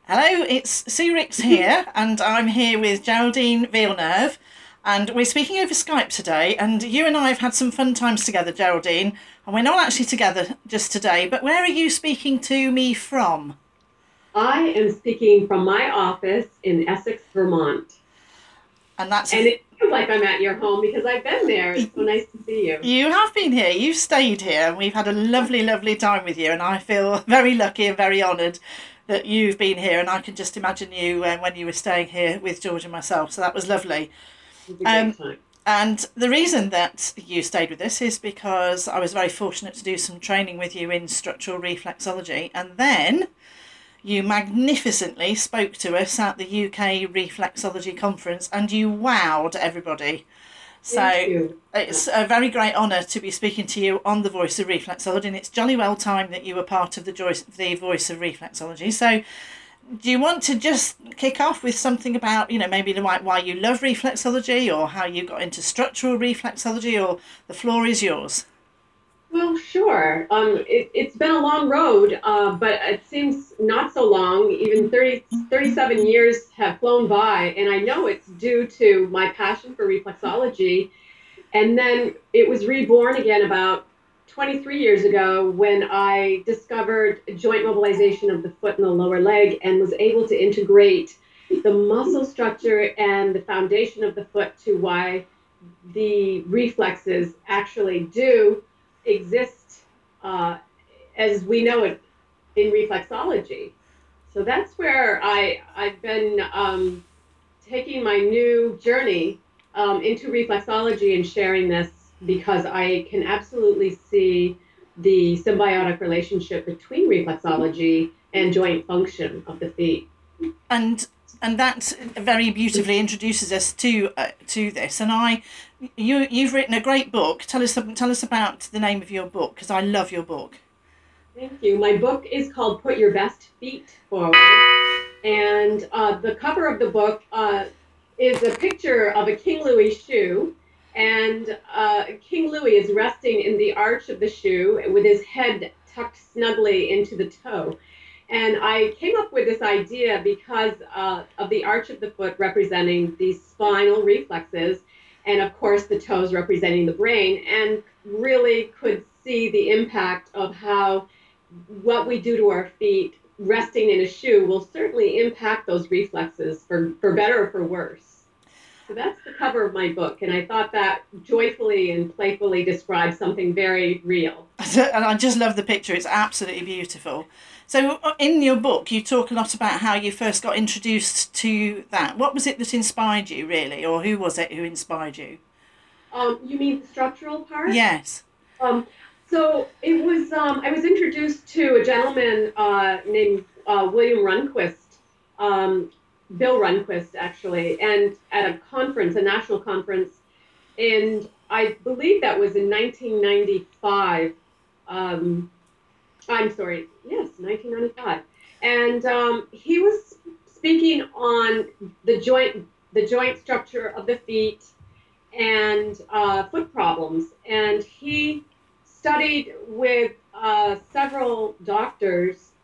Hello, it's Sue Ricks here, and I'm here with Geraldine Villeneuve, and we're speaking over Skype today. And you and I have had some fun times together, Geraldine, and we're not actually together just today. But where are you speaking to me from? I am speaking from my office in Essex, Vermont. And that's And it feels like I'm at your home because I've been there. It's so nice to see you. you have been here, you've stayed here, and we've had a lovely, lovely time with you. And I feel very lucky and very honoured that you've been here. And I can just imagine you when you were staying here with George and myself. So that was lovely. It was a Um, great time. And the reason that you stayed with us is because I was very fortunate to do some training with you in structural reflexology. And then you magnificently spoke to us at the UK Reflexology Conference and you wowed everybody. Thank So you. it's a very great honour to be speaking to you on the Voice of Reflexology, and it's jolly well time that you were part of the Voice of Reflexology. So do you want to just kick off with something about, maybe like why you love reflexology or how you got into structural reflexology, or the floor is yours? Well, sure. It's been a long road, but it seems not so long. Even 37 years have flown by, and I know it's due to my passion for reflexology. And then it was reborn again about 23 years ago when I discovered joint mobilization of the foot and the lower leg and was able to integrate the muscle structure and the foundation of the foot to why the reflexes actually do exist uh, as we know it in reflexology. So that's where I've been taking my new journey into reflexology and sharing this because I can absolutely see the symbiotic relationship between reflexology and joint function of the feet. and and that very beautifully introduces us to this. And you've written a great book. Tell us about the name of your book, because I love your book. Thank you. My book is called Put Your Best Feet Forward. And the cover of the book is a picture of a King Louis shoe. And King Louis is resting in the arch of the shoe with his head tucked snugly into the toe. And I came up with this idea because of the arch of the foot representing the spinal reflexes, and of course, the toes representing the brain, and really could see the impact of how what we do to our feet resting in a shoe will certainly impact those reflexes for better or for worse. So that's the cover of my book. And I thought that joyfully and playfully describes something very real. And I just love the picture. It's absolutely beautiful. So in your book, you talk a lot about how you first got introduced to that. What was it that inspired you, really, or who was it who inspired you? You mean the structural part? Yes. Um, I was introduced to a gentleman named William Runquist, um, Bill Runquist, actually, and at a conference, a national conference, and I believe that was in 1995. Um, I'm sorry, yes, 1995, and he was speaking on the joint structure of the feet and foot problems. And he studied with several doctors,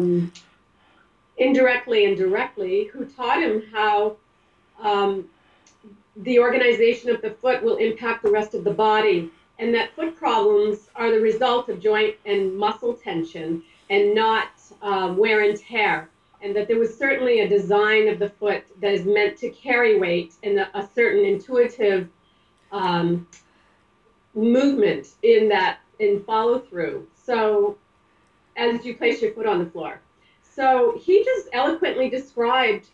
indirectly and directly, who taught him how um, the organization of the foot will impact the rest of the body, and that foot problems are the result of joint and muscle tension and not wear and tear. And that there was certainly a design of the foot that is meant to carry weight and a certain intuitive um, movement in that in follow through. So as you place your foot on the floor. So he just eloquently described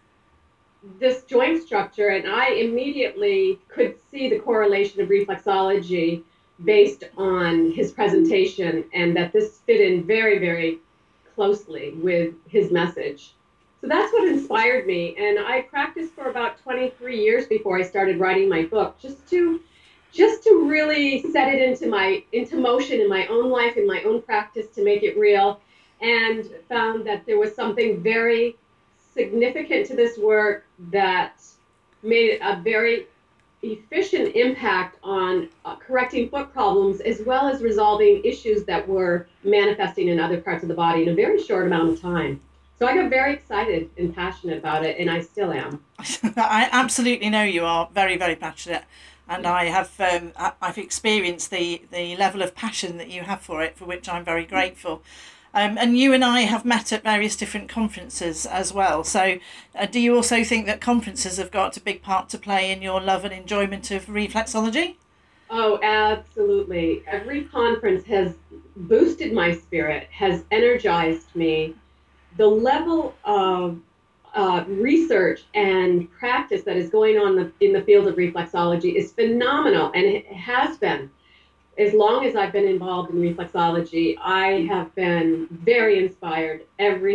this joint structure, and I immediately could see the correlation of reflexology based on his presentation, and that this fit in very, very closely with his message. So that's what inspired me. And I practiced for about 23 years before I started writing my book, just to really set it into motion in my own life, in my own practice, to make it real, and found that there was something very significant to this work that made a very efficient impact on correcting foot problems as well as resolving issues that were manifesting in other parts of the body in a very short amount of time. So I got very excited and passionate about it, and I still am. I absolutely know you are very, very passionate, and I've experienced the level of passion that you have for it, for which I'm very grateful. And you and I have met at various different conferences as well. So, do you also think that conferences have got a big part to play in your love and enjoyment of reflexology? Oh, absolutely. Every conference has boosted my spirit, has energized me. The level of research and practice that is going on in the field of reflexology is phenomenal, and it has been. As long as I've been involved in reflexology, I have been very inspired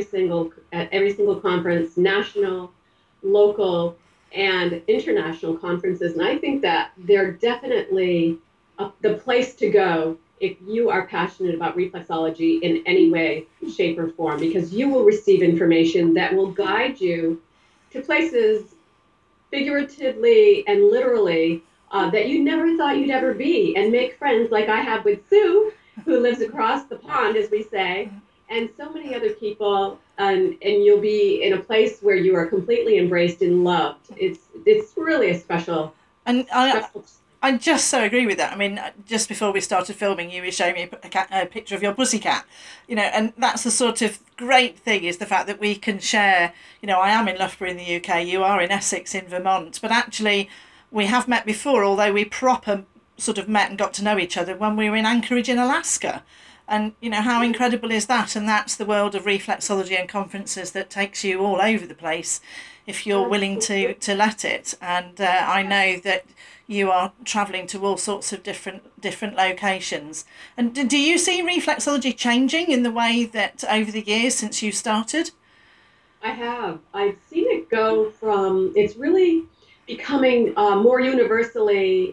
at every single conference, national, local, and international conferences. And I think that they're definitely the place to go if you are passionate about reflexology in any way, shape, or form, because you will receive information that will guide you to places figuratively and literally that you never thought you'd ever be, and make friends like I have with Sue, who lives across the pond, as we say, and so many other people. And you'll be in a place where you are completely embraced and loved. It's really a And special. I just so agree with that. I mean, just before we started filming, you were showing me a picture of your pussycat, and that's the sort of great thing is the fact that we can share. I am in Loughborough in the UK, you are in Essex in Vermont, but actually we have met before, although we proper sort of met and got to know each other when we were in Anchorage in Alaska. And how incredible is that? And that's the world of reflexology and conferences that takes you all over the place if you're willing to let it. And I know that you are travelling to all sorts of different locations. And do you see reflexology changing in the way that over the years since you started? I have. I've seen it go from, it's really becoming more universally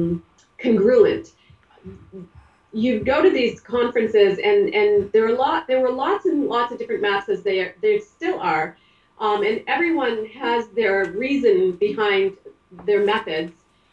congruent. You go to these conferences, and there were lots and lots of different maps, as there still are, and everyone has their reason behind their methods,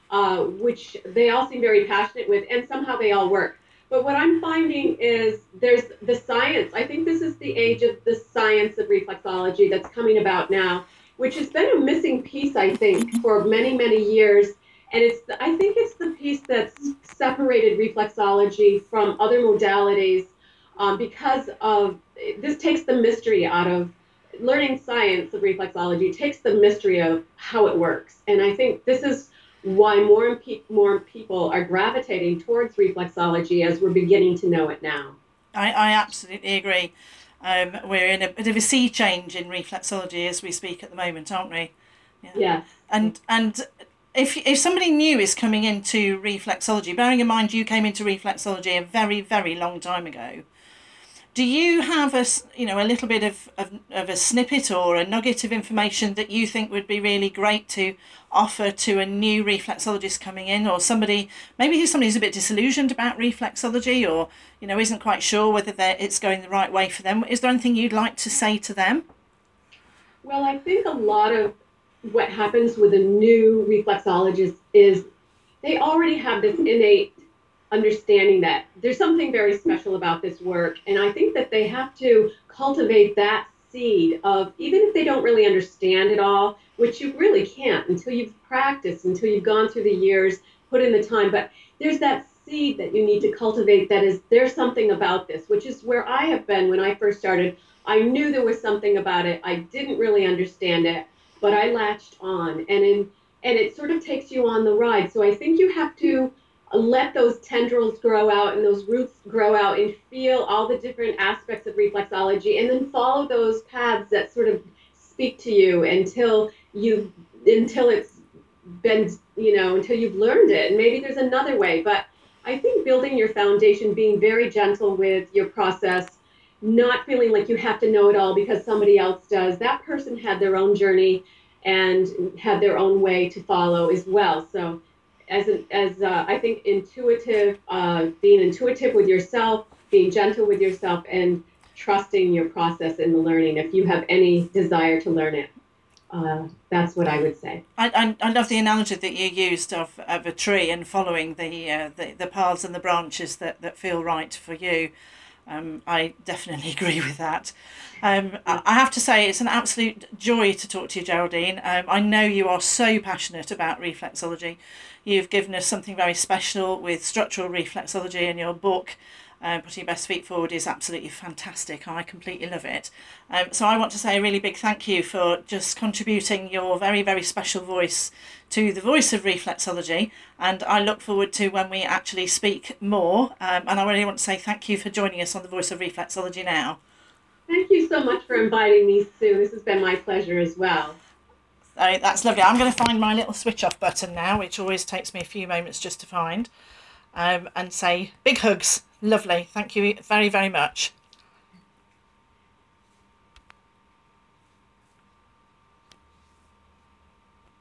which they all seem very passionate with, and somehow they all work. But what I'm finding is there's the science. I think this is the age of the science of reflexology that's coming about now, which has been a missing piece, I think, for many, many years. And I think it's the piece that's separated reflexology from other modalities, because of this takes the mystery out of learning science of reflexology, takes the mystery of how it works. And I think this is why more people are gravitating towards reflexology as we're beginning to know it now. I absolutely agree. We're in a bit of a sea change in reflexology as we speak at the moment, aren't we? Yeah. Yes. And if somebody new is coming into reflexology, bearing in mind you came into reflexology a very, very long time ago, do you have a little bit of a snippet or a nugget of information that you think would be really great to offer to a new reflexologist coming in, or somebody maybe who's a bit disillusioned about reflexology, or isn't quite sure whether it's going the right way for them? Is there anything you'd like to say to them? Well, I think a lot of what happens with a new reflexologist is they already have this innate understanding that there's something very special about this work. And I think that they have to cultivate that seed of, even if they don't really understand it all, which you really can't until you've practiced, until you've gone through the years, put in the time. But there's that seed that you need to cultivate that is, there's something about this, which is where I have been when I first started. I knew there was something about it. I didn't really understand it, but I latched on, and it sort of takes you on the ride. So I think you have to let those tendrils grow out and those roots grow out and feel all the different aspects of reflexology, and then follow those paths that sort of speak to you until it's been, until you've learned it. And maybe there's another way, but I think building your foundation, being very gentle with your process, not feeling like you have to know it all because somebody else does. That person had their own journey and had their own way to follow as well. So I think being intuitive with yourself, being gentle with yourself, and trusting your process in the learning. If you have any desire to learn it, that's what I would say. I love the analogy that you used of a tree and following the paths and the branches that feel right for you. I definitely agree with that. I have to say, it's an absolute joy to talk to you, Geraldine. I know you are so passionate about reflexology. You've given us something very special with structural reflexology in your book. Putting your best feet forward is absolutely fantastic. I completely love it. So I want to say a really big thank you for just contributing your very, very special voice to the voice of reflexology. And I look forward to when we actually speak more. And I really want to say thank you for joining us on the Voice of Reflexology now. Thank you so much for inviting me, Sue. This has been my pleasure as well. So that's lovely. I'm going to find my little switch off button now, which always takes me a few moments just to find, and say big hugs. Lovely. Thank you very, very much.